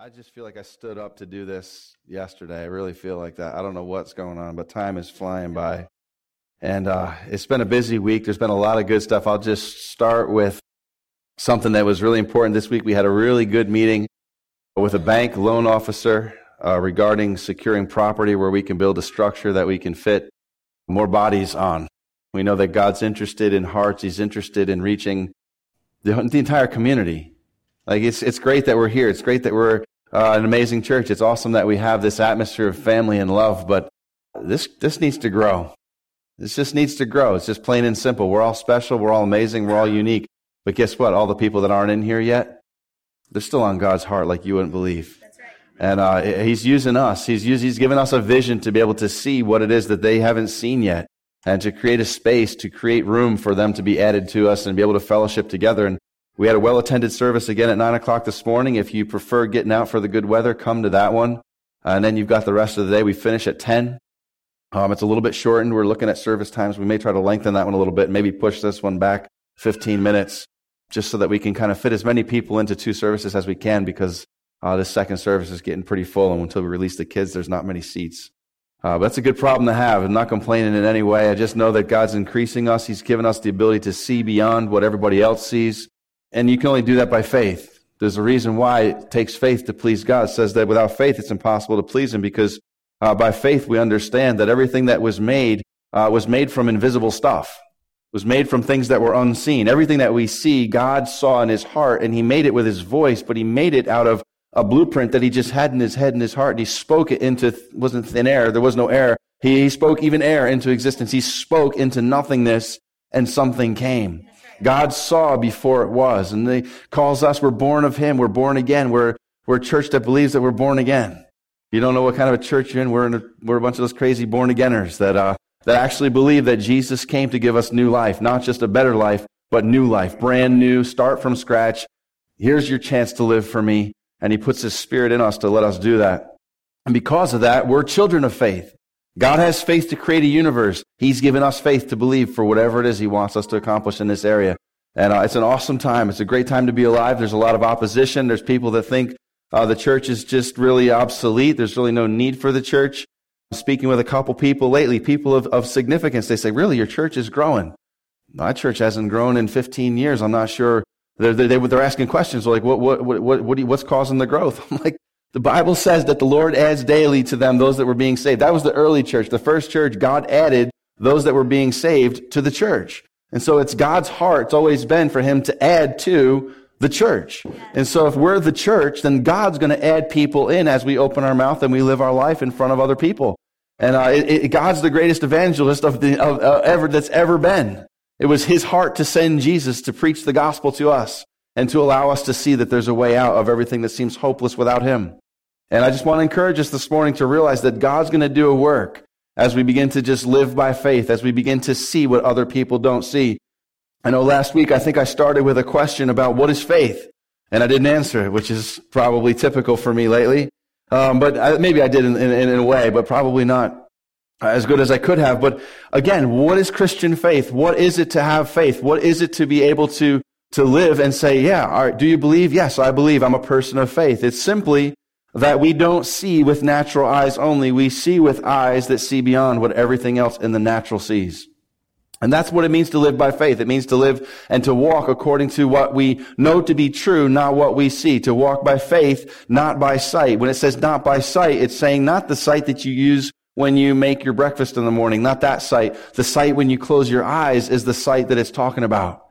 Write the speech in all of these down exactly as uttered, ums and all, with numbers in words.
I just feel like I stood up to do this yesterday. I really feel like that. I don't know what's going on, but time is flying by. And uh, it's been a busy week. There's been a lot of good stuff. I'll just start with something that was really important this week. We had a really good meeting with a bank loan officer uh, regarding securing property where we can build a structure that we can fit more bodies on. We know that God's interested in hearts. He's interested in reaching the, the entire community. Like it's it's great that we're here. It's great that we're uh, an amazing church. It's awesome that we have this atmosphere of family and love. But this this needs to grow. This just needs to grow. It's just plain and simple. We're all special. We're all amazing. We're all unique. But guess what? All the people that aren't in here yet, they're still on God's heart like you wouldn't believe. That's right. And uh, He's using us. He's using, He's given us a vision to be able to see what it is that they haven't seen yet, and to create a space, to create room for them to be added to us and be able to fellowship together. And we had a well-attended service again at nine o'clock this morning. If you prefer getting out for the good weather, come to that one. Uh, and then you've got the rest of the day. We finish at ten. Um, it's a little bit shortened. We're looking at service times. We may try to lengthen that one a little bit, maybe push this one back fifteen minutes, just so that we can kind of fit as many people into two services as we can, because uh, this second service is getting pretty full. And until we release the kids, there's not many seats. Uh, but that's a good problem to have. I'm not complaining in any way. I just know that God's increasing us. He's given us the ability to see beyond what everybody else sees. And you can only do that by faith. There's a reason why it takes faith to please God. It says that without faith, it's impossible to please Him, because uh, by faith, we understand that everything that was made uh, was made from invisible stuff. It was made from things that were unseen. Everything that we see, God saw in His heart, and He made it with His voice, but He made it out of a blueprint that He just had in His head and His heart, and He spoke it into, wasn't thin air, there was no air. He, he spoke even air into existence. He spoke into nothingness, and something came. God saw before it was, and He calls us, we're born of Him, we're born again, we're, we're a church that believes that we're born again. You don't know what kind of a church you're in, we're, in a, we're a bunch of those crazy born-againers that, uh, that actually believe that Jesus came to give us new life, not just a better life, but new life, brand new, start from scratch. Here's your chance to live for me. And He puts His Spirit in us to let us do that. And because of that, we're children of faith. God has faith to create a universe. He's given us faith to believe for whatever it is He wants us to accomplish in this area. And uh, it's an awesome time. It's a great time to be alive. There's a lot of opposition. There's people that think uh, the church is just really obsolete. There's really no need for the church. Speaking with a couple people lately, people of, of significance, they say, really, your church is growing. My church hasn't grown in fifteen years. I'm not sure. They're, they're, they're asking questions like, what, what, what, what, what do you, what's causing the growth? I'm like, the Bible says that the Lord adds daily to them those that were being saved. That was the early church. The first church, God added those that were being saved to the church. And so it's God's heart. It's always been for Him to add to the church. And so if we're the church, then God's going to add people in as we open our mouth and we live our life in front of other people. And uh, it, it, God's the greatest evangelist of the of, uh, ever that's ever been. It was His heart to send Jesus to preach the gospel to us and to allow us to see that there's a way out of everything that seems hopeless without Him. And I just want to encourage us this morning to realize that God's going to do a work as we begin to just live by faith, as we begin to see what other people don't see. I know last week I think I started with a question about what is faith, and I didn't answer it, which is probably typical for me lately. Um, but I, maybe I did in, in, in a way, but probably not as good as I could have. But again, what is Christian faith? What is it to have faith? What is it to be able to, to live and say, yeah, all right, do you believe? Yes, I believe. I'm a person of faith. It's simply that we don't see with natural eyes only. We see with eyes that see beyond what everything else in the natural sees. And that's what it means to live by faith. It means to live and to walk according to what we know to be true, not what we see. To walk by faith, not by sight. When it says not by sight, it's saying not the sight that you use when you make your breakfast in the morning, not that sight. The sight when you close your eyes is the sight that it's talking about.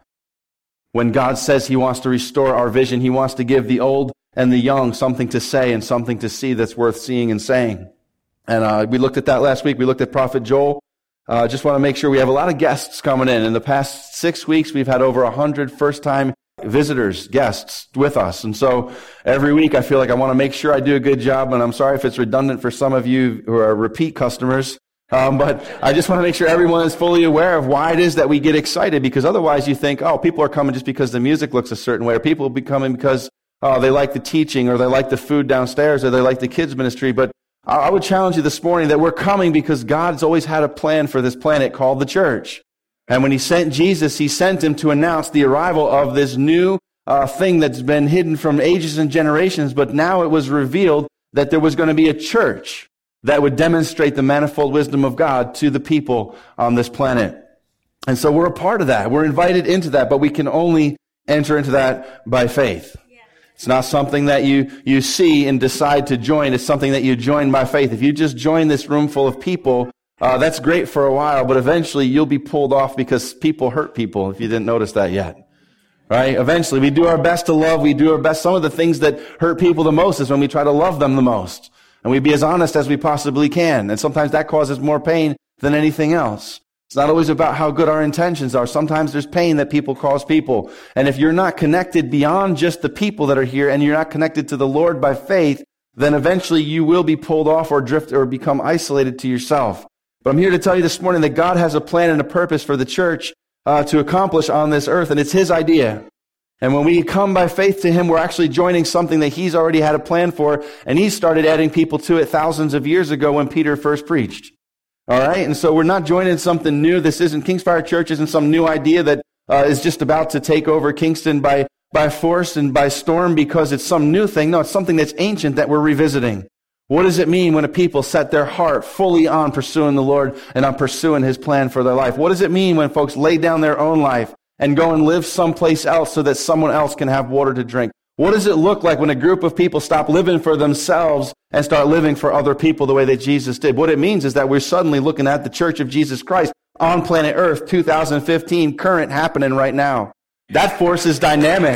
When God says He wants to restore our vision, He wants to give the old and the young something to say and something to see that's worth seeing and saying. And uh, we looked at that last week. We looked at Prophet Joel. I uh, just want to make sure we have a lot of guests coming in. In the past six weeks, we've had over one hundred first-time visitors, guests with us. And so every week I feel like I want to make sure I do a good job, and I'm sorry if it's redundant for some of you who are repeat customers. Um, but I just want to make sure everyone is fully aware of why it is that we get excited, because otherwise you think, oh, people are coming just because the music looks a certain way, or people will be coming because oh, they like the teaching, or they like the food downstairs, or they like the kids ministry. But I would challenge you this morning that we're coming because God's always had a plan for this planet called the church. And when He sent Jesus, He sent Him to announce the arrival of this new uh, thing that's been hidden from ages and generations, but now it was revealed that there was going to be a church that would demonstrate the manifold wisdom of God to the people on this planet. And so we're a part of that. We're invited into that, but we can only enter into that by faith. It's not something that you, you see and decide to join. It's something that you join by faith. If you just join this room full of people, uh, that's great for a while, but eventually you'll be pulled off because people hurt people, if you didn't notice that yet. Right? Eventually, we do our best to love. We do our best. Some of the things that hurt people the most is when we try to love them the most. And we be as honest as we possibly can. And sometimes that causes more pain than anything else. It's not always about how good our intentions are. Sometimes there's pain that people cause people. And if you're not connected beyond just the people that are here and you're not connected to the Lord by faith, then eventually you will be pulled off or drift or become isolated to yourself. But I'm here to tell you this morning that God has a plan and a purpose for the church uh, to accomplish on this earth, and it's His idea. And when we come by faith to Him, we're actually joining something that He's already had a plan for, and He started adding people to it thousands of years ago when Peter first preached. All right? And so we're not joining something new. This isn't, Kingsfire Church isn't some new idea that uh, is just about to take over Kingston by, by force and by storm because it's some new thing. No, it's something that's ancient that we're revisiting. What does it mean when a people set their heart fully on pursuing the Lord and on pursuing His plan for their life? What does it mean when folks lay down their own life and go and live someplace else so that someone else can have water to drink? What does it look like when a group of people stop living for themselves and start living for other people the way that Jesus did? What it means is that we're suddenly looking at the Church of Jesus Christ on planet Earth, two thousand fifteen, current, happening right now. That force is dynamic.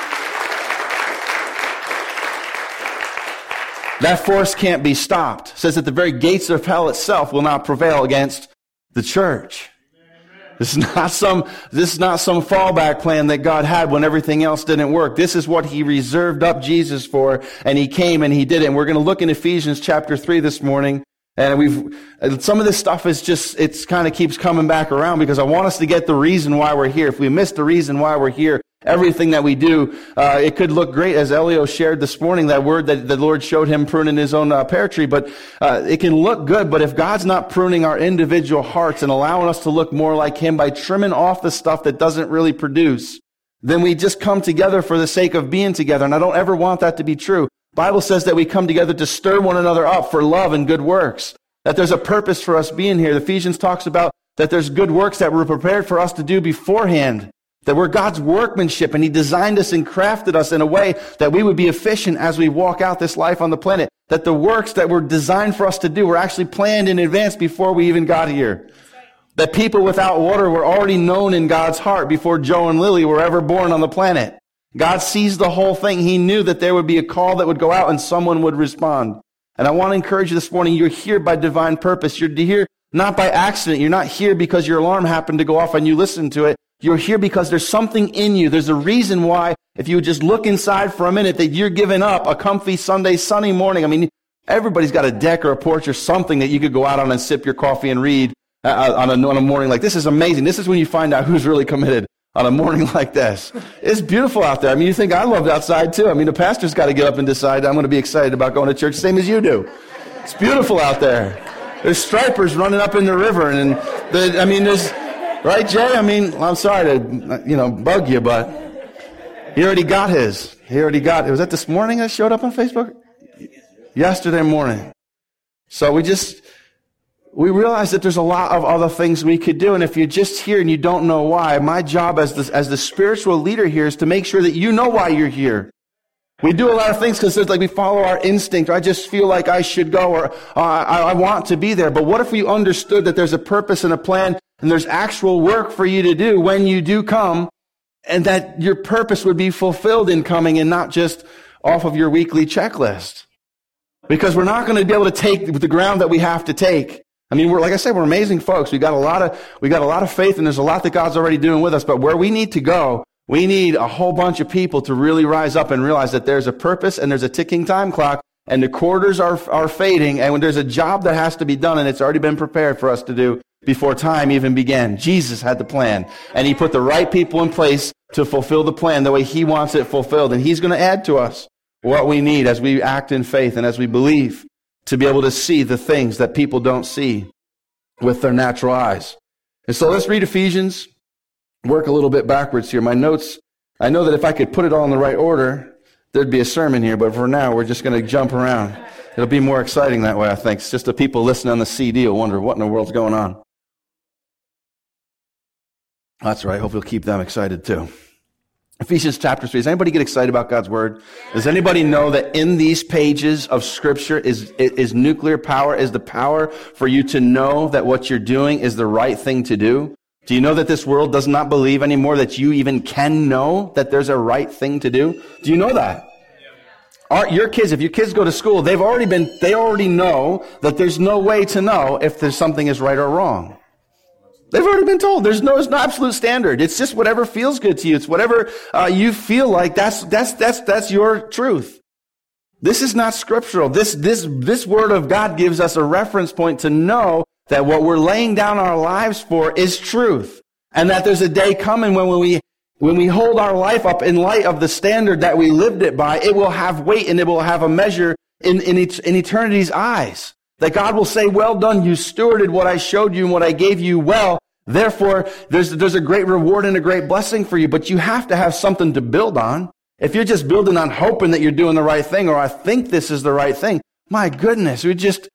That force can't be stopped. It says that the very gates of hell itself will not prevail against the church. This is not some, this is not some fallback plan that God had when everything else didn't work. This is what He reserved up Jesus for, and He came and He did it. And we're going to look in Ephesians chapter three this morning. And we've, some of this stuff is just, it's kind of keeps coming back around because I want us to get the reason why we're here. If we miss the reason why we're here, everything that we do, uh, it could look great, as Elio shared this morning, that word that the Lord showed him pruning his own uh, pear tree, but uh, it can look good, but if God's not pruning our individual hearts and allowing us to look more like Him by trimming off the stuff that doesn't really produce, then we just come together for the sake of being together, and I don't ever want that to be true. The Bible says that we come together to stir one another up for love and good works, that there's a purpose for us being here. Ephesians talks about that there's good works that were prepared for us to do beforehand, that we're God's workmanship, and He designed us and crafted us in a way that we would be efficient as we walk out this life on the planet, that the works that were designed for us to do were actually planned in advance before we even got here. That people without water were already known in God's heart before Joe and Lily were ever born on the planet. God sees the whole thing. He knew that there would be a call that would go out and someone would respond. And I want to encourage you this morning, you're here by divine purpose. You're here not by accident. You're not here because your alarm happened to go off and you listened to it. You're here because there's something in you. There's a reason why, if you would just look inside for a minute, that you're giving up a comfy Sunday, sunny morning. I mean, everybody's got a deck or a porch or something that you could go out on and sip your coffee and read uh, on, a, on a morning like this. Is amazing. This is when you find out who's really committed on a morning like this. It's beautiful out there. I mean, you think I loved outside too. I mean, the pastor's got to get up and decide, I'm going to be excited about going to church, same as you do. It's beautiful out there. There's stripers running up in the river, and the, I mean, there's, right, Jay? I mean, I'm sorry to, you know, bug you, but he already got his. He already got it. Was that this morning that showed up on Facebook? Yesterday morning. So we just, we realize that there's a lot of other things we could do. And if you're just here and you don't know why, my job as the, as the spiritual leader here is to make sure that you know why you're here. We do a lot of things because it's like we follow our instinct. Or I just feel like I should go, or uh, I, I want to be there. But what if we understood that there's a purpose and a plan, and there's actual work for you to do when you do come, and that your purpose would be fulfilled in coming and not just off of your weekly checklist? Because we're not going to be able to take the ground that we have to take. I mean, we're, like I said, we're amazing folks. We got a lot of, we got a lot of faith, and there's a lot that God's already doing with us. But where we need to go, we need a whole bunch of people to really rise up and realize that there's a purpose and there's a ticking time clock, and the quarters are, are fading, and when there's a job that has to be done, and it's already been prepared for us to do before time even began. Jesus had the plan, and He put the right people in place to fulfill the plan the way He wants it fulfilled. And He's going to add to us what we need as we act in faith and as we believe, to be able to see the things that people don't see with their natural eyes. And so let's read Ephesians, work a little bit backwards here. My notes I know that if I could put it all in the right order, there'd be a sermon here, but for now, we're just going to jump around. It'll be more exciting that way, I think. It's just the people listening on the C D will wonder what in the world's going on. That's right. I hope you'll keep them excited too. Ephesians chapter three. Does anybody get excited about God's word? Does anybody know that in these pages of scripture is, is nuclear power, is the power for you to know that what you're doing is the right thing to do? Do you know that this world does not believe anymore that you even can know that there's a right thing to do? Do you know that? Our, your kids, if your kids go to school, they've already been, they already know that there's no way to know if there's something is right or wrong. They've already been told. There's no, there's no absolute standard. It's just whatever feels good to you. It's whatever uh, you feel like. That's that's that's that's your truth. This is not scriptural. This this this word of God gives us a reference point to know that what we're laying down our lives for is truth, and that there's a day coming when we when we hold our life up in light of the standard that we lived it by, it will have weight and it will have a measure in in, et- in eternity's eyes. That God will say, well done, you stewarded what I showed you and what I gave you well. Therefore, there's, there's a great reward and a great blessing for you, but you have to have something to build on. If you're just building on hoping that you're doing the right thing, or I think this is the right thing, my goodness, we just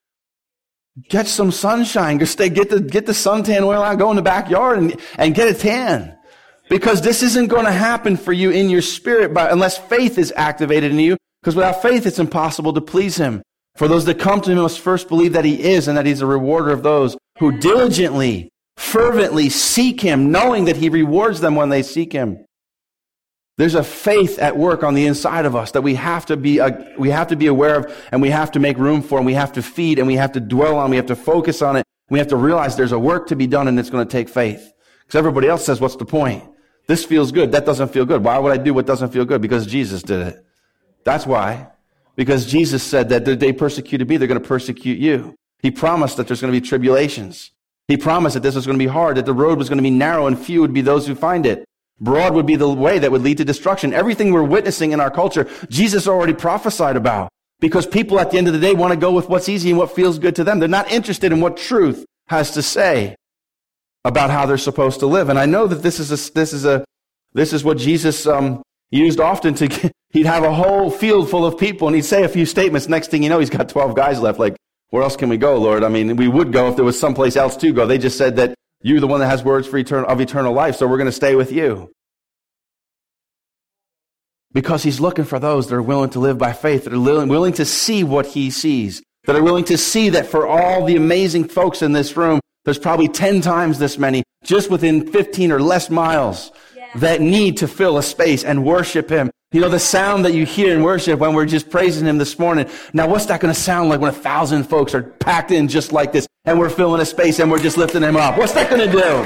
get some sunshine, just stay, get the, get the suntan oil out, go in the backyard and, and get a tan. Because this isn't going to happen for you in your spirit by, unless faith is activated in you, because without faith, it's impossible to please Him. For those that come to Him must first believe that He is, and that He's a rewarder of those who diligently, fervently seek Him, knowing that He rewards them when they seek Him. There's a faith at work on the inside of us that we have to be, uh, we have to be aware of, and we have to make room for, and we have to feed, and we have to dwell on, we have to focus on it. We have to realize there's a work to be done, and it's going to take faith. Because everybody else says, what's the point? This feels good. That doesn't feel good. Why would I do what doesn't feel good? Because Jesus did it. That's why. Because Jesus said that the day persecuted me, they're going to persecute you. He promised that there's going to be tribulations. He promised that this was going to be hard, that the road was going to be narrow and few would be those who find it. Broad would be the way that would lead to destruction. Everything we're witnessing in our culture, Jesus already prophesied about. Because people at the end of the day want to go with what's easy and what feels good to them. They're not interested in what truth has to say about how they're supposed to live. And I know that this is a, this is a, this is what Jesus, um, used often to get, he'd have a whole field full of people and he'd say a few statements. Next thing you know, he's got twelve guys left. Like, where else can we go, Lord? I mean, we would go if there was someplace else to go. They just said that you're the one that has words for eternal, of eternal life, so we're going to stay with you. Because He's looking for those that are willing to live by faith, that are willing to see what He sees, that are willing to see that for all the amazing folks in this room, there's probably ten times this many, just within fifteen or less miles, that need to fill a space and worship Him. You know, the sound that you hear in worship when we're just praising Him this morning. Now, what's that going to sound like when a thousand folks are packed in just like this and we're filling a space and we're just lifting Him up? What's that going to do?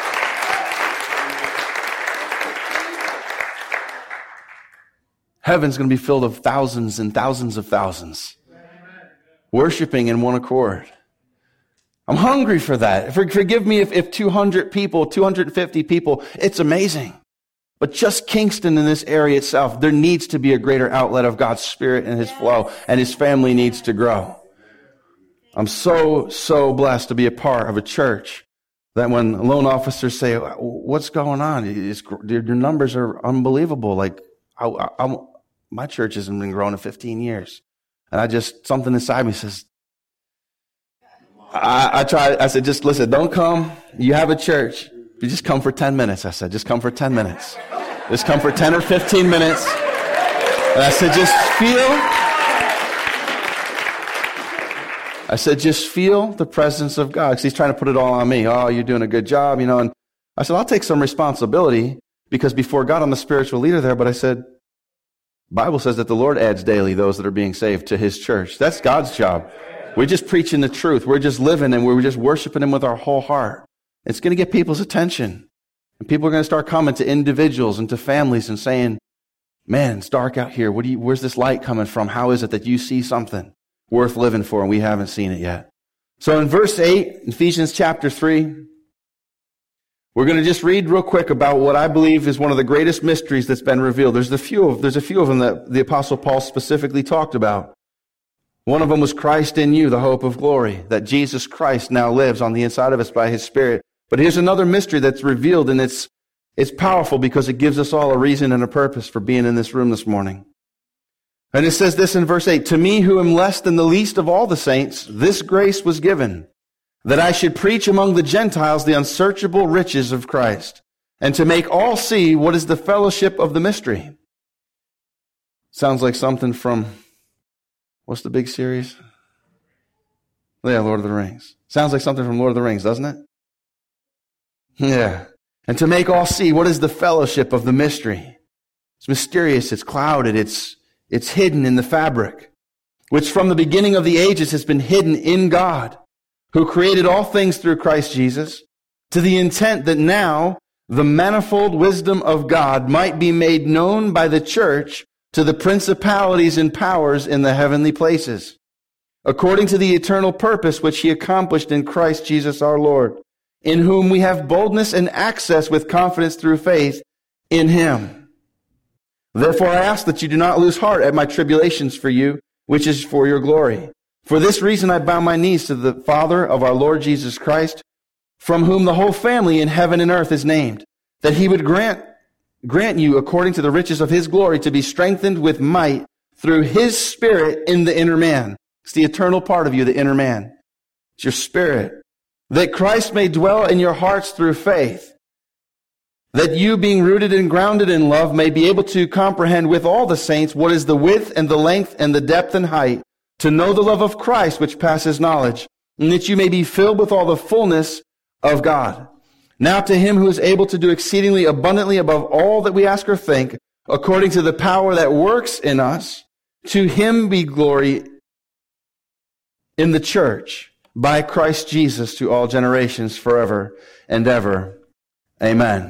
Heaven's going to be filled of thousands and thousands of thousands worshiping in one accord. I'm hungry for that. Forgive me if, if two hundred people, two hundred fifty people, it's amazing. But just Kingston in this area itself, there needs to be a greater outlet of God's Spirit and His flow, and His family needs to grow. I'm so, so blessed to be a part of a church that when loan officers say, what's going on? It's, your numbers are unbelievable. Like, I, I, my church hasn't been growing in fifteen years. And I just, something inside me says, I, I tried, I said, just listen, don't come. You have a church. You just come for ten minutes. I said, just come for ten minutes. Just come for ten or fifteen minutes. And I said, just feel. I said, just feel the presence of God. Because He's trying to put it all on me. Oh, you're doing a good job, you know. And I said, I'll take some responsibility because before God, I'm the spiritual leader there. But I said, Bible says that the Lord adds daily those that are being saved to His church. That's God's job. We're just preaching the truth. We're just living and we're just worshiping Him with our whole heart. It's going to get people's attention. And people are going to start coming to individuals and to families and saying, man, it's dark out here. What do you, where's this light coming from? How is it that you see something worth living for and we haven't seen it yet? So in verse eight, Ephesians chapter three, we're going to just read real quick about what I believe is one of the greatest mysteries that's been revealed. There's a few of, there's a few of them that the Apostle Paul specifically talked about. One of them was Christ in you, the hope of glory, that Jesus Christ now lives on the inside of us by His Spirit. But here's another mystery that's revealed, and it's It's powerful because it gives us all a reason and a purpose for being in this room this morning. And it says this in verse eight, to me who am less than the least of all the saints, this grace was given, that I should preach among the Gentiles the unsearchable riches of Christ, and to make all see what is the fellowship of the mystery. Sounds like something from, what's the big series? Yeah, Lord of the Rings. Sounds like something from Lord of the Rings, doesn't it? Yeah. And to make all see what is the fellowship of the mystery. It's mysterious, it's clouded, it's it's hidden in the fabric, which from the beginning of the ages has been hidden in God, who created all things through Christ Jesus, to the intent that now the manifold wisdom of God might be made known by the church to the principalities and powers in the heavenly places, according to the eternal purpose which he accomplished in Christ Jesus our Lord, in whom we have boldness and access with confidence through faith in him. Therefore I ask that you do not lose heart at my tribulations for you, which is for your glory. For this reason I bow my knees to the Father of our Lord Jesus Christ, from whom the whole family in heaven and earth is named, that he would grant grant you according to the riches of his glory to be strengthened with might through his Spirit in the inner man. It's the eternal part of you, the inner man. It's your spirit. That Christ may dwell in your hearts through faith, that you, being rooted and grounded in love, may be able to comprehend with all the saints what is the width and the length and the depth and height, to know the love of Christ which passes knowledge, and that you may be filled with all the fullness of God. Now to him who is able to do exceedingly abundantly above all that we ask or think, according to the power that works in us, to him be glory in the church, by Christ Jesus, to all generations, forever and ever. Amen.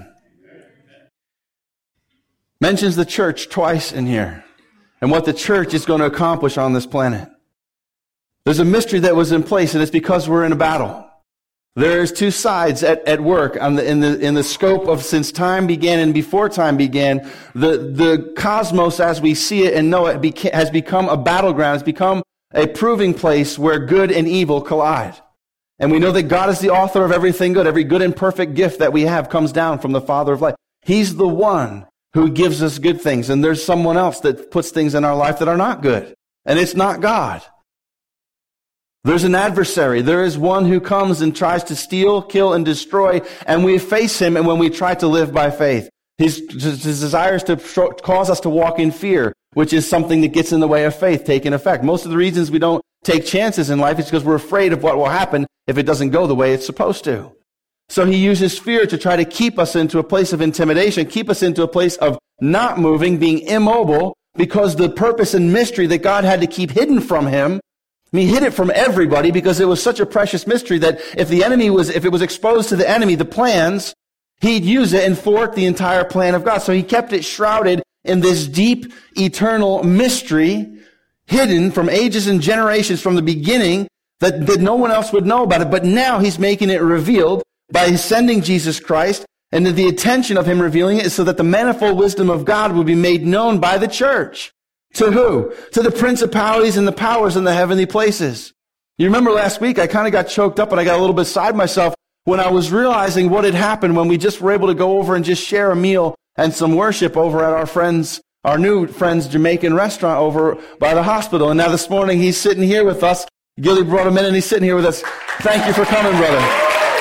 Mentions the church twice in here, and what the church is going to accomplish on this planet. There's a mystery that was in place, and it's because we're in a battle. There's two sides at, at work on the, in the in the scope of since time began and before time began. The the cosmos as we see it and know it beca- has become a battleground. It's become a proving place where good and evil collide. And we know that God is the author of everything good. Every good and perfect gift that we have comes down from the Father of light. He's the one who gives us good things. And there's someone else that puts things in our life that are not good. And it's not God. There's an adversary. There is one who comes and tries to steal, kill, and destroy. And we face him and when we try to live by faith. His, his desire is to cause us to walk in fear, which is something that gets in the way of faith taking effect. Most of the reasons we don't take chances in life is because we're afraid of what will happen if it doesn't go the way it's supposed to. So he uses fear to try to keep us into a place of intimidation, keep us into a place of not moving, being immobile, because the purpose and mystery that God had to keep hidden from him, I mean, he hid it from everybody because it was such a precious mystery that if the enemy was, if it was exposed to the enemy, the plans, he'd use it and thwart the entire plan of God. So he kept it shrouded in this deep, eternal mystery, hidden from ages and generations from the beginning, that, that no one else would know about it. But now he's making it revealed by sending Jesus Christ, and the intention of him revealing it is so that the manifold wisdom of God would be made known by the church. To who? To the principalities and the powers in the heavenly places. You remember last week, I kind of got choked up and I got a little bit beside myself when I was realizing what had happened when we just were able to go over and just share a meal and some worship over at our friends, our new friend's Jamaican restaurant over by the hospital. And now this morning he's sitting here with us. Gilly brought him in and he's sitting here with us. Thank you for coming, brother.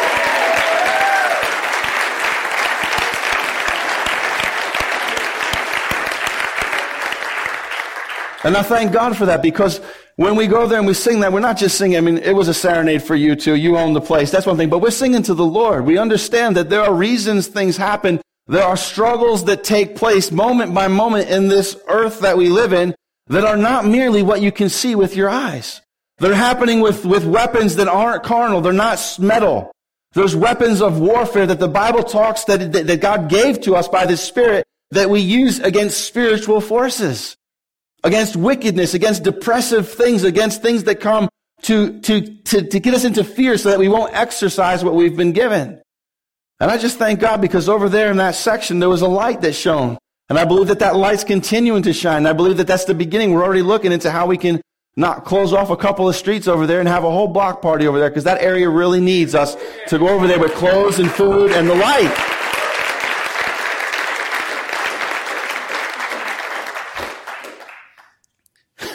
And I thank God for that, because when we go there and we sing that, we're not just singing. I mean, it was a serenade for you too. You own the place. That's one thing. But we're singing to the Lord. We understand that there are reasons things happen. There are struggles that take place moment by moment in this earth that we live in that are not merely what you can see with your eyes. They're happening with, with weapons that aren't carnal. They're not metal. There's weapons of warfare that the Bible talks that, that, that God gave to us by the Spirit that we use against spiritual forces, against wickedness, against depressive things, against things that come to, to, to, to get us into fear so that we won't exercise what we've been given. And I just thank God because over there in that section, there was a light that shone. And I believe that that light's continuing to shine. And I believe that that's the beginning. We're already looking into how we can not close off a couple of streets over there and have a whole block party over there, because that area really needs us to go over there with clothes and food and the light.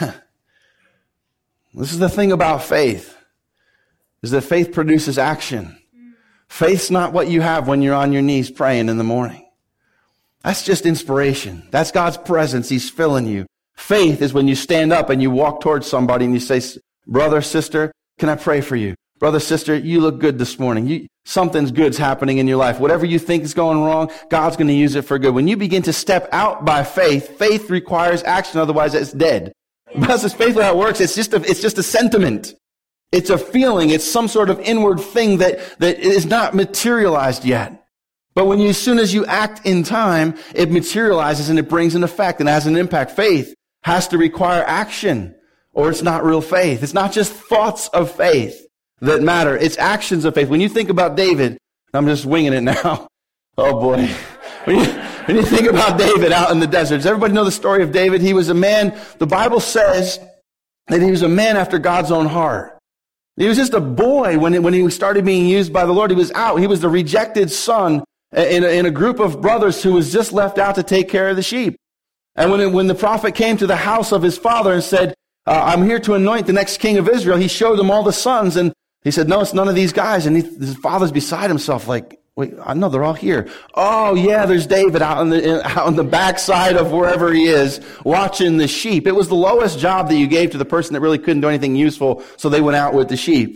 This is the thing about faith, is that faith produces action. Faith's not what you have when you're on your knees praying in the morning. That's just inspiration. That's God's presence. He's filling you. Faith is when you stand up and you walk towards somebody and you say, brother, sister, can I pray for you? Brother, sister, you look good this morning. You, something's good's happening in your life. Whatever you think is going wrong, God's going to use it for good. When you begin to step out by faith, faith requires action. Otherwise, it's dead. Because it's faithfully how it works. It's just a, it's just a sentiment. It's a feeling. It's some sort of inward thing that, that is not materialized yet. But when you, as soon as you act in time, it materializes and it brings an effect and has an impact. Faith has to require action, or it's not real faith. It's not just thoughts of faith that matter. It's actions of faith. When you think about David, I'm just winging it now. Oh boy. When you, when you think about David out in the desert, does everybody know the story of David? He was a man, the Bible says that he was a man after God's own heart. He was just a boy when, it, when he started being used by the Lord. He was out. He was the rejected son in a, in a group of brothers who was just left out to take care of the sheep. And when, it, when the prophet came to the house of his father and said, uh, I'm here to anoint the next king of Israel, he showed him all the sons. And he said, no, it's none of these guys. And he, his father's beside himself like, wait, I know they're all here. Oh yeah, there's David out on the, out on the backside of wherever he is watching the sheep. It was the lowest job that you gave to the person that really couldn't do anything useful. So they went out with the sheep.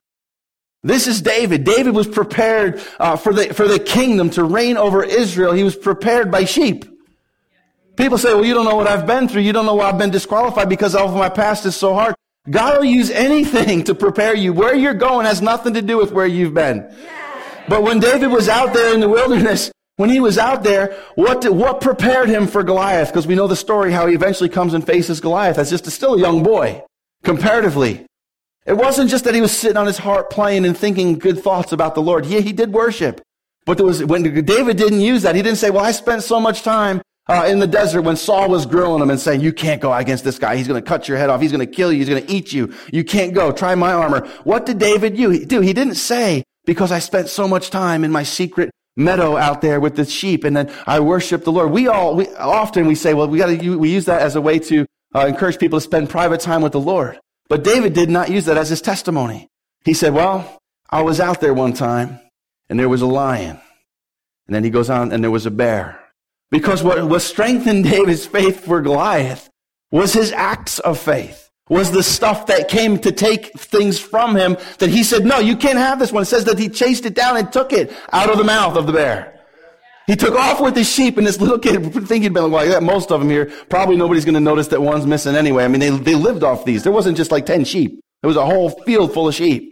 This is David. David was prepared uh, for the, for the kingdom to reign over Israel. He was prepared by sheep. People say, well, you don't know what I've been through. You don't know why I've been disqualified because all of my past is so hard. God will use anything to prepare you. Where you're going has nothing to do with where you've been. But when David was out there in the wilderness, when he was out there, what did, what prepared him for Goliath? Because we know the story how he eventually comes and faces Goliath as just a, still a young boy, comparatively. It wasn't just that he was sitting on his heart playing and thinking good thoughts about the Lord. Yeah, he did worship. But there was, when David didn't use that, he didn't say, well, I spent so much time uh, in the desert when Saul was grilling him and saying, you can't go against this guy. He's going to cut your head off. He's going to kill you. He's going to eat you. You can't go. Try my armor. What did David do? He didn't say, because I spent so much time in my secret meadow out there with the sheep and then I worship the Lord. We all, we, often we say, well, we got to, we use that as a way to uh, encourage people to spend private time with the Lord. But David did not use that as his testimony. He said, well, I was out there one time and there was a lion. And then he goes on and there was a bear. Because what, what strengthened David's faith for Goliath was his acts of faith, was the stuff that came to take things from him that he said, no, you can't have this one. It says that he chased it down and took it out of the mouth of the bear. He took off with his sheep, and this little kid, I think he'd been like that. Most of them here, probably nobody's going to notice that one's missing anyway. I mean, they, they lived off these. There wasn't just like ten sheep. There was a whole field full of sheep.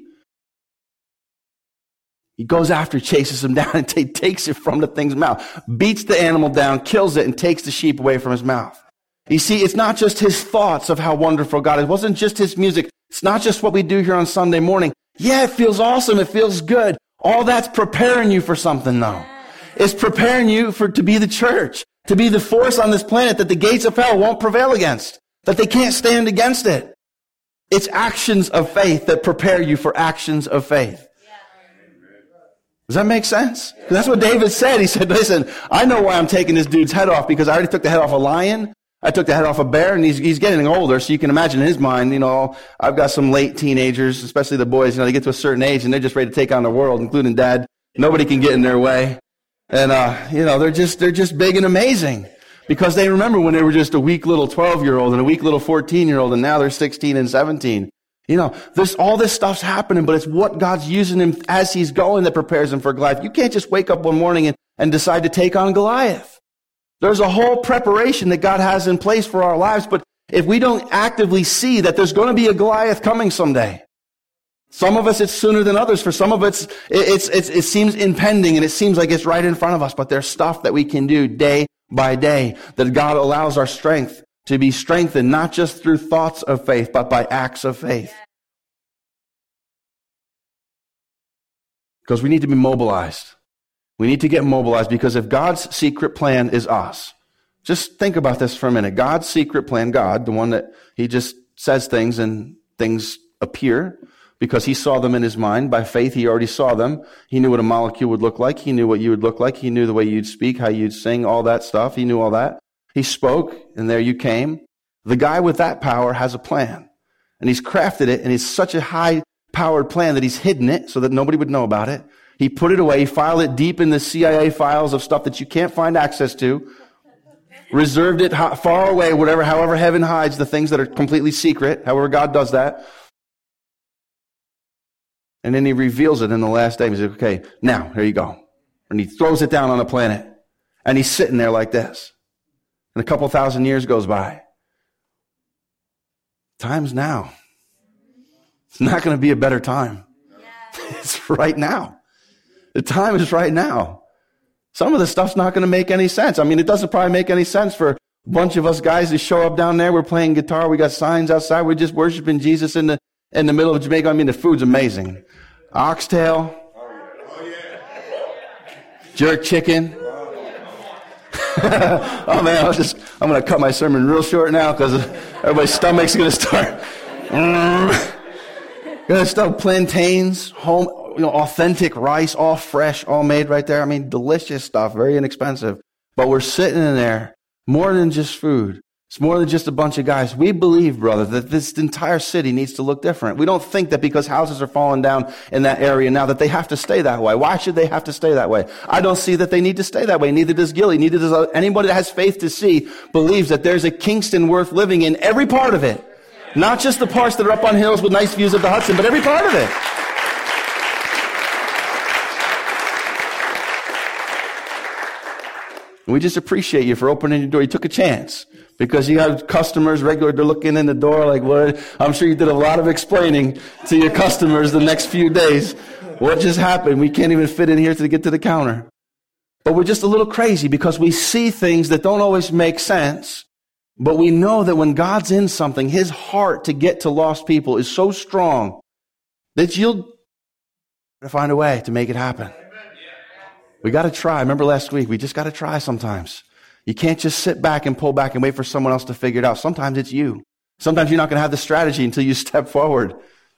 He goes after, chases them down, and t- takes it from the thing's mouth, beats the animal down, kills it, and takes the sheep away from his mouth. You see, it's not just his thoughts of how wonderful God is. It wasn't just his music. It's not just what we do here on Sunday morning. Yeah, it feels awesome. It feels good. All that's preparing you for something, though. It's preparing you for to be the church, to be the force on this planet that the gates of hell won't prevail against, that they can't stand against it. It's actions of faith that prepare you for actions of faith. Does that make sense? Because that's what David said. He said, listen, I know why I'm taking this dude's head off, because I already took the head off a lion. I took the head off a bear, and he's, he's getting older, so you can imagine in his mind, you know, I've got some late teenagers, especially the boys, you know, they get to a certain age, and they're just ready to take on the world, including dad. Nobody can get in their way. And, uh, you know, they're just, they're just big and amazing, because they remember when they were just a weak little twelve-year-old and a weak little fourteen-year-old, and now they're sixteen and seventeen. You know, this, all this stuff's happening, but it's what God's using him as he's going that prepares him for Goliath. You can't just wake up one morning and, and decide to take on Goliath. There's a whole preparation that God has in place for our lives, but if we don't actively see that there's going to be a Goliath coming someday, some of us it's sooner than others. For some of us, it's, it's, it seems impending and it seems like it's right in front of us, but there's stuff that we can do day by day that God allows our strength to be strengthened, not just through thoughts of faith, but by acts of faith. Because we need to be mobilized. We need to get mobilized, because if God's secret plan is us, just think about this for a minute. God's secret plan, God, the one that he just says things and things appear because he saw them in his mind. By faith, he already saw them. He knew what a molecule would look like. He knew what you would look like. He knew the way you'd speak, how you'd sing, all that stuff. He knew all that. He spoke, and there you came. The guy with that power has a plan. And he's crafted it, and it's such a high-powered plan that he's hidden it so that nobody would know about it. He put it away, he filed it deep in the C I A files of stuff that you can't find access to, reserved it far away, whatever, however heaven hides the things that are completely secret, however God does that. And then he reveals it in the last day. He says, okay, now, here you go. And he throws it down on the planet. And he's sitting there like this. And a couple thousand years goes by. Time's now. It's not going to be a better time. It's right now. The time is right now. Some of the stuff's not going to make any sense. I mean, it doesn't probably make any sense for a bunch of us guys to show up down there. We're playing guitar. We got signs outside. We're just worshiping Jesus in the in the middle of Jamaica. I mean, the food's amazing. Oxtail. Jerk chicken. Oh man, I was just, I'm going to cut my sermon real short now because everybody's stomach's going to start. Going to start plantains, home, you know, authentic rice, all fresh, all made right there. I mean, delicious stuff, very inexpensive. But we're sitting in there, more than just food. It's more than just a bunch of guys. We believe, brother, that this entire city needs to look different. We don't think that because houses are falling down in that area now that they have to stay that way. Why should they have to stay that way? I don't see that they need to stay that way. Neither does Gilly. Neither does anybody that has faith to see believes that there's a Kingston worth living in every part of it. Not just the parts that are up on hills with nice views of the Hudson, but every part of it. We just appreciate you for opening your door. You took a chance because you have customers regular. They're looking in the door like, what? I'm sure you did a lot of explaining to your customers the next few days. What just happened? We can't even fit in here to get to the counter. But we're just a little crazy because we see things that don't always make sense. But we know that when God's in something, his heart to get to lost people is so strong that you'll find a way to make it happen. We got to try. Remember last week, we just got to try sometimes. You can't just sit back and pull back and wait for someone else to figure it out. Sometimes it's you. Sometimes you're not going to have the strategy until you step forward.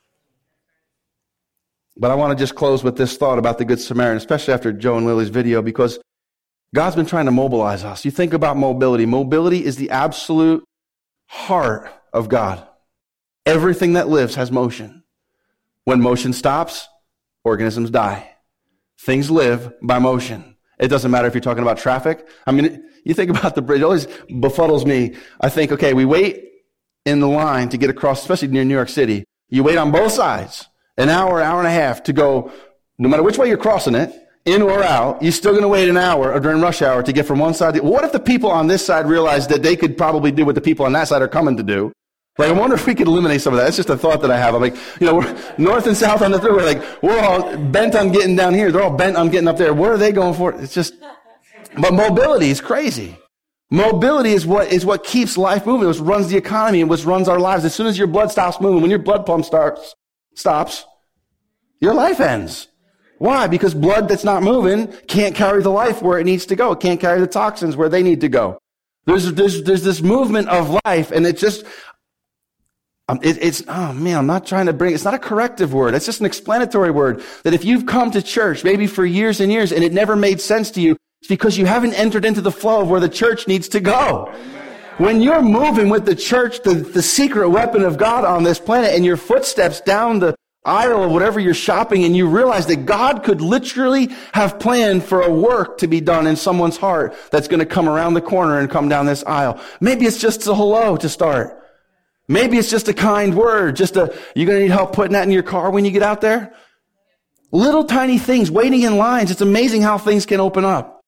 But I want to just close with this thought about the Good Samaritan, especially after Joe and Lily's video, because God's been trying to mobilize us. You think about mobility. Mobility is the absolute heart of God. Everything that lives has motion. When motion stops, organisms die. Things live by motion. It doesn't matter if you're talking about traffic. I mean, you think about the bridge. It always befuddles me. I think, okay, we wait in the line to get across, especially near New York City. You wait on both sides, an hour, hour and a half to go, no matter which way you're crossing it, in or out, you're still going to wait an hour or during rush hour to get from one side to the other. What if the people on this side realize that they could probably do what the people on that side are coming to do? Like, I wonder if we could eliminate some of that. It's just a thought that I have. I'm like, you know, we're north and south on the thruway. Like, we're all bent on getting down here. They're all bent on getting up there. What are they going for? It's just, but mobility is crazy. Mobility is what, is what keeps life moving. It runs the economy and what runs our lives. As soon as your blood stops moving, when your blood pump starts, stops, your life ends. Why? Because blood that's not moving can't carry the life where it needs to go. It can't carry the toxins where they need to go. There's, there's, there's this movement of life, and it just, Um, it, it's, oh man, I'm not trying to bring, it's not a corrective word. It's just an explanatory word that if you've come to church maybe for years and years and it never made sense to you, it's because you haven't entered into the flow of where the church needs to go. When you're moving with the church, the, the secret weapon of God on this planet, and your footsteps down the aisle of whatever you're shopping, and you realize that God could literally have planned for a work to be done in someone's heart that's going to come around the corner and come down this aisle. Maybe it's just a hello to start. Maybe it's just a kind word, just a, you're going to need help putting that in your car when you get out there? Little tiny things, waiting in lines. It's amazing how things can open up.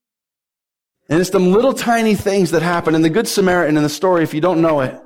And it's them little tiny things that happen. And the Good Samaritan in the story, if you don't know it,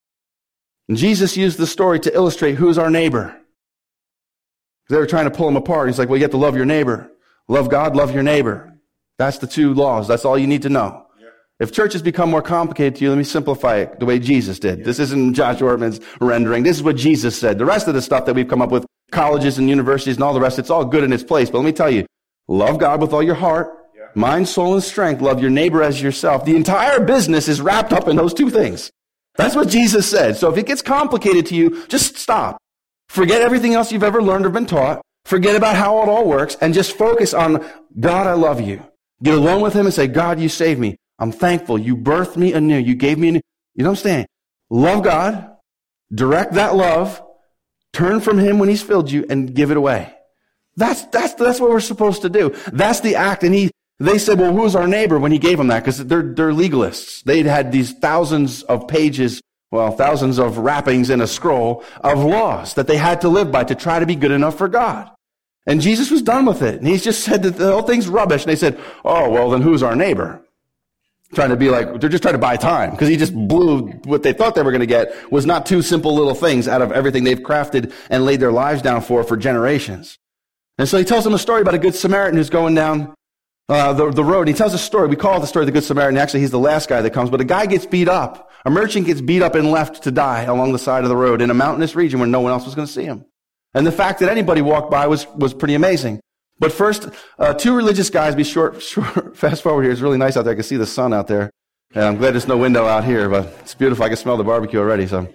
Jesus used the story to illustrate who's our neighbor. They were trying to pull him apart. He's like, well, you have to love your neighbor. Love God, love your neighbor. That's the two laws. That's all you need to know. If church has become more complicated to you, let me simplify it the way Jesus did. This isn't Josh Ortman's rendering. This is what Jesus said. The rest of the stuff that we've come up with, colleges and universities and all the rest, it's all good in its place. But let me tell you, love God with all your heart, mind, soul, and strength. Love your neighbor as yourself. The entire business is wrapped up in those two things. That's what Jesus said. So if it gets complicated to you, just stop. Forget everything else you've ever learned or been taught. Forget about how it all works and just focus on, God, I love you. Get alone with him and say, God, you saved me. I'm thankful. You birthed me anew. You gave me a new, you know what I'm saying? love God, direct that love, turn from him when he's filled you, and give it away. That's, that's, that's what we're supposed to do. That's the act. And he, they said, well, who's our neighbor when he gave them that? Because they're, they're legalists. They'd had these thousands of pages, well, thousands of wrappings in a scroll of laws that they had to live by to try to be good enough for God. And Jesus was done with it. And he's just said that the whole thing's rubbish. And they said, oh, well, then who's our neighbor? Trying to be like, they're just trying to buy time. Because he just blew what they thought they were going to get was not two simple little things out of everything they've crafted and laid their lives down for for generations. And so he tells them a story about a good Samaritan who's going down uh, the, the road. He tells a story. We call it the story of the good Samaritan. Actually, he's the last guy that comes. But a guy gets beat up. A merchant gets beat up and left to die along the side of the road in a mountainous region where no one else was going to see him. And the fact that anybody walked by was, was pretty amazing. But first, uh, two religious guys, be short, short, fast forward here. It's really nice out there. I can see the sun out there. And I'm glad there's no window out here, but it's beautiful. I can smell the barbecue already, so.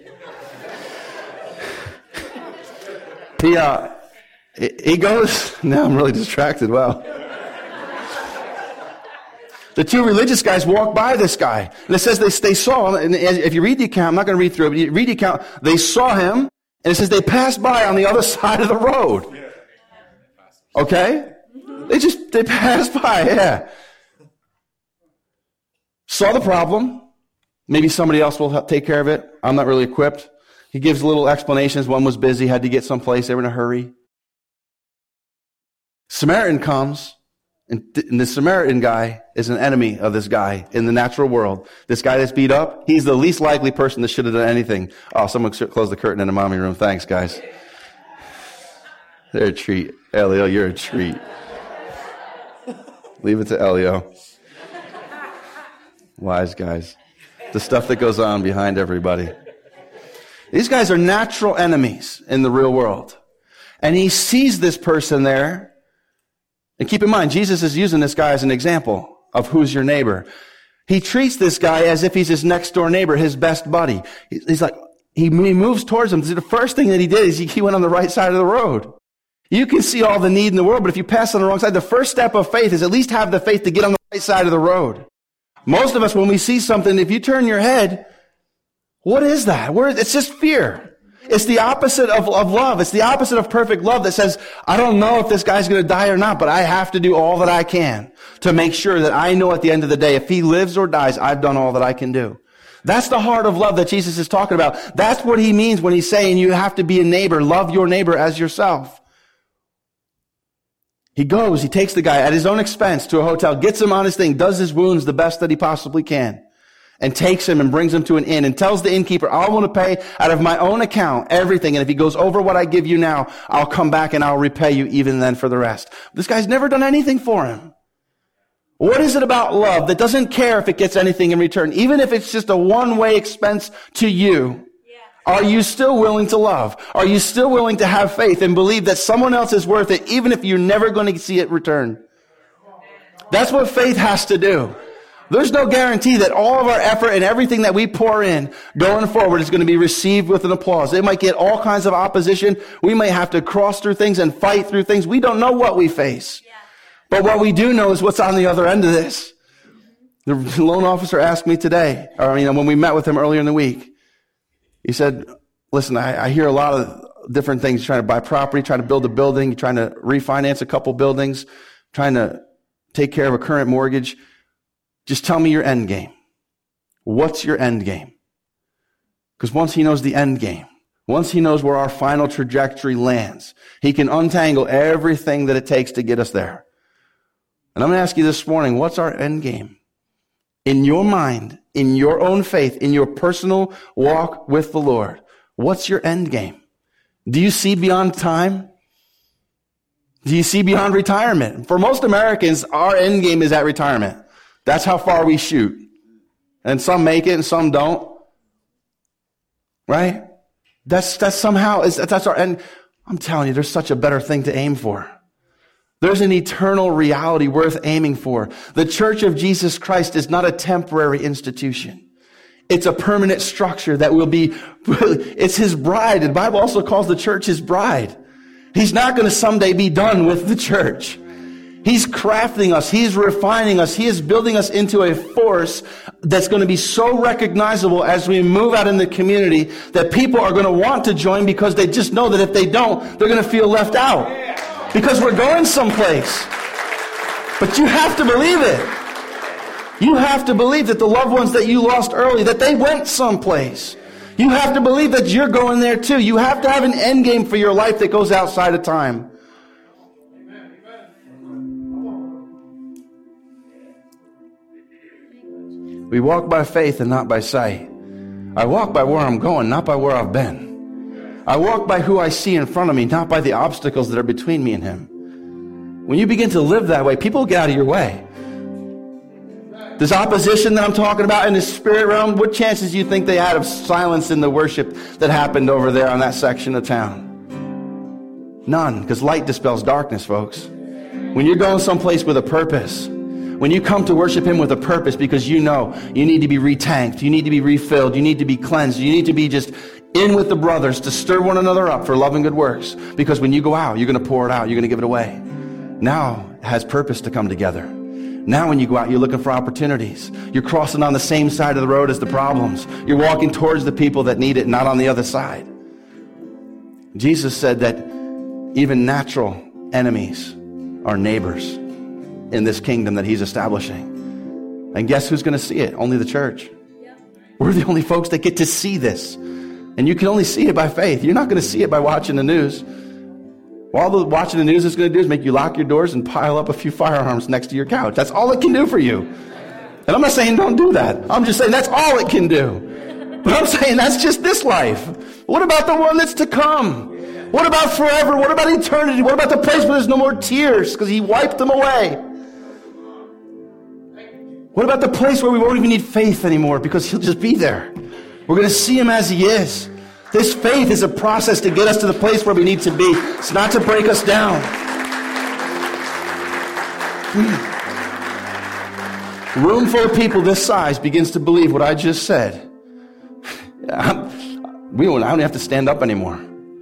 he, uh, he goes, now I'm really distracted. Wow. The two religious guys walk by this guy. And it says they, they saw him. And if you read the account, I'm not going to read through it, but you read the account, they saw him. And it says they passed by on the other side of the road. Okay? They just, they passed by, yeah. Saw the problem. Maybe somebody else will help take care of it. I'm not really equipped. He gives little explanations. One was busy, had to get someplace. They were in a hurry. Samaritan comes, and, th- and the Samaritan guy is an enemy of this guy in the natural world. This guy that's beat up, he's the least likely person that should have done anything. Oh, someone closed the curtain in the mommy room. Thanks, guys. They're a treat. Elio, you're a treat. Leave it to Elio. Wise guys. The stuff that goes on behind everybody. These guys are natural enemies in the real world. And he sees this person there. And keep in mind, Jesus is using this guy as an example of who's your neighbor. He treats this guy as if he's his next door neighbor, his best buddy. He's like, he moves towards him. The first thing that he did is he went on the right side of the road. You can see all the need in the world, but if you pass on the wrong side, the first step of faith is at least have the faith to get on the right side of the road. Most of us, when we see something, if you turn your head, what is that? Where, it's just fear. It's the opposite of, of love. It's the opposite of perfect love that says, I don't know if this guy's going to die or not, but I have to do all that I can to make sure that I know at the end of the day, if he lives or dies, I've done all that I can do. That's the heart of love that Jesus is talking about. That's what he means when he's saying you have to be a neighbor. Love your neighbor as yourself. He goes, he takes the guy at his own expense to a hotel, gets him on his thing, does his wounds the best that he possibly can, and takes him and brings him to an inn and tells the innkeeper, I want to pay out of my own account everything. And if he goes over what I give you now, I'll come back and I'll repay you even then for the rest. This guy's never done anything for him. What is it about love that doesn't care if it gets anything in return? Even if it's just a one-way expense to you, are you still willing to love? Are you still willing to have faith and believe that someone else is worth it, even if you're never going to see it return? That's what faith has to do. There's no guarantee that all of our effort and everything that we pour in going forward is going to be received with an applause. It might get all kinds of opposition. We might have to cross through things and fight through things. We don't know what we face. But what we do know is what's on the other end of this. The loan officer asked me today, or you know, when we met with him earlier in the week, he said, listen, I, I hear a lot of different things. You're trying to buy property, trying to build a building, you're trying to refinance a couple buildings, trying to take care of a current mortgage. Just tell me your end game. What's your end game? Because once he knows the end game, once he knows where our final trajectory lands, he can untangle everything that it takes to get us there. And I'm going to ask you this morning, what's our end game? In your mind, in your own faith, in your personal walk with the Lord, what's your end game? Do you see beyond time? Do you see beyond retirement? For most Americans, our end game is at retirement. That's how far we shoot. And some make it and some don't. Right? That's, that's somehow, that's our end. I'm telling you, there's such a better thing to aim for. There's an eternal reality worth aiming for. The Church of Jesus Christ is not a temporary institution. It's a permanent structure that will be, it's his bride. The Bible also calls the church his bride. He's not going to someday be done with the church. He's crafting us. He's refining us. He is building us into a force that's going to be so recognizable as we move out in the community that people are going to want to join because they just know that if they don't, they're going to feel left out. Because we're going someplace. But you have to believe it. You have to believe that the loved ones that you lost early, that they went someplace. You have to believe that you're going there too. You have to have an end game for your life that goes outside of time. We walk by faith and not by sight. I walk by where I'm going, not by where I've been. I walk by who I see in front of me, not by the obstacles that are between me and Him. When you begin to live that way, people get out of your way. This opposition that I'm talking about in the spirit realm, what chances do you think they had of silence in the worship that happened over there on that section of town? None, because light dispels darkness, folks. When you're going someplace with a purpose, when you come to worship Him with a purpose because you know you need to be retanked, you need to be refilled, you need to be cleansed, you need to be just in with the brothers to stir one another up for love and good works. Because when you go out, you're going to pour it out, you're going to give it away. Now it has purpose to come together. Now when you go out, you're looking for opportunities. You're crossing on the same side of the road as the problems. You're walking towards the people that need it, not on the other side. Jesus said that even natural enemies are neighbors in this kingdom that He's establishing. And guess who's going to see it? Only the church. Yeah. We're the only folks that get to see this. And you can only see it by faith. You're not going to see it by watching the news. All the watching the news is going to do is make you lock your doors and pile up a few firearms next to your couch. That's all it can do for you. And I'm not saying don't do that. I'm just saying that's all it can do. But I'm saying that's just this life. What about the one that's to come? What about forever? What about eternity? What about the place where there's no more tears because He wiped them away? What about the place where we won't even need faith anymore because He'll just be there? We're going to see Him as He is. This faith is a process to get us to the place where we need to be. It's not to break us down. A room full of people this size begins to believe what I just said. I'm, we don't, I don't have to stand up anymore.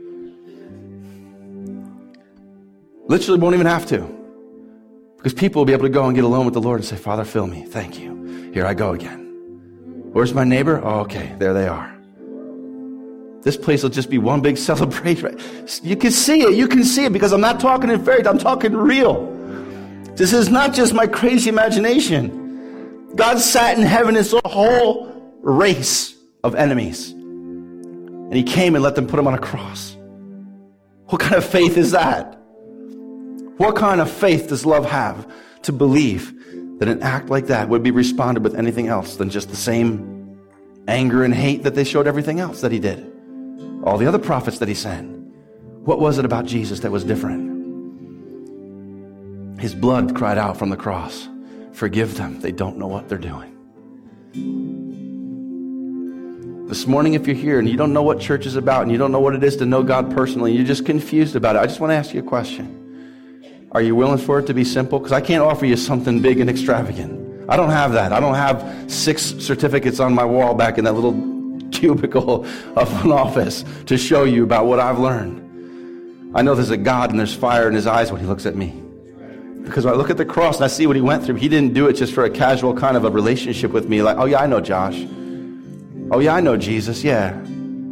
Literally won't even have to. Because people will be able to go and get alone with the Lord and say, Father, fill me. Thank you. Here I go again. Where's my neighbor? Oh, okay. There they are. This place will just be one big celebration. You can see it. You can see it because I'm not talking in fairy tale. I'm talking real. This is not just my crazy imagination. God sat in heaven and saw a whole race of enemies. And He came and let them put Him on a cross. What kind of faith is that? What kind of faith does love have to believe that an act like that would be responded with anything else than just the same anger and hate that they showed everything else that He did? All the other prophets that He sent. What was it about Jesus that was different? His blood cried out from the cross. Forgive them. They don't know what they're doing. This morning, if you're here and you don't know what church is about and you don't know what it is to know God personally, you're just confused about it, I just want to ask you a question. Are you willing for it to be simple? Because I can't offer you something big and extravagant. I don't have that. I don't have six certificates on my wall back in that little cubicle of an office to show you about what I've learned. I know there's a God and there's fire in His eyes when He looks at me. Because when I look at the cross and I see what He went through, He didn't do it just for a casual kind of a relationship with me. Like, oh yeah, I know Josh. Oh yeah, I know Jesus. Yeah.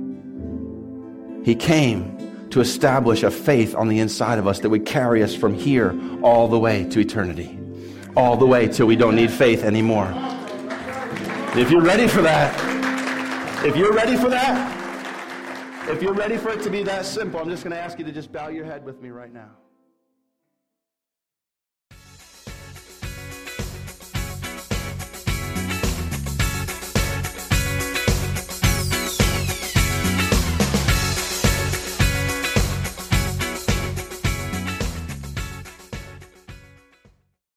He came to establish a faith on the inside of us that would carry us from here all the way to eternity. All the way till we don't need faith anymore. If you're ready for that, if you're ready for that, if you're ready for it to be that simple, I'm just going to ask you to just bow your head with me right now.